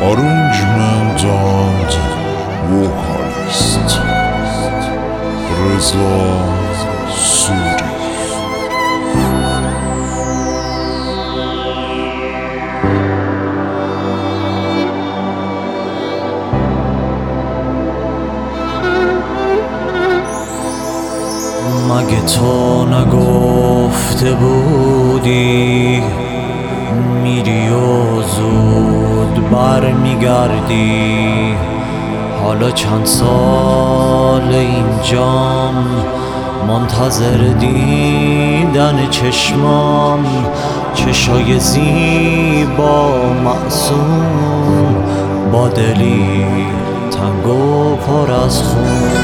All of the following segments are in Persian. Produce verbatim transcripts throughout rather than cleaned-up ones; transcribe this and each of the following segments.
arrangement and vocalist Reza Suri. مگه تو نگفته بودی میری و زود برمیگردی؟ حالا چند سال اینجام منتظر دیدن چشمام، چشای زیبا معصوم با دلی تنگ و پر از خون.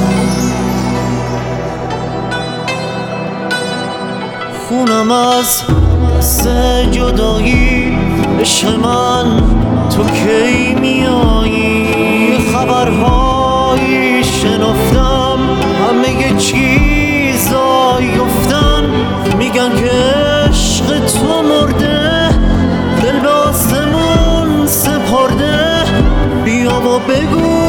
خونم از دست جدایی، عشق من تو کی میایی؟ خبرهایی شنفتم، همه چیزایی گفتن، میگن که عشق تو مرده، دل به آسمون سپرده. بیا و بگو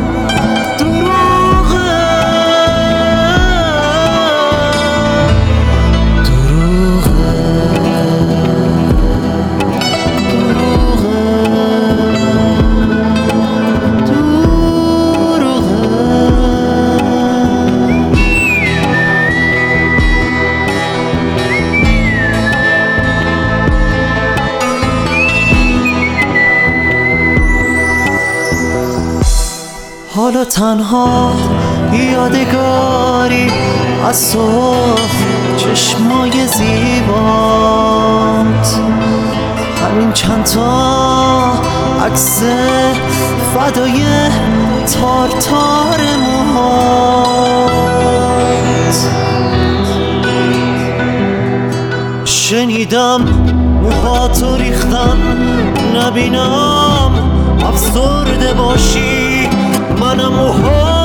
حالا تنها یادگاری از تو چشمای زیبات، همین چند تا عکس فدای تار تار موهات. شنیدم موهاتو ریختن، نبینم افسرده باشی، منم موها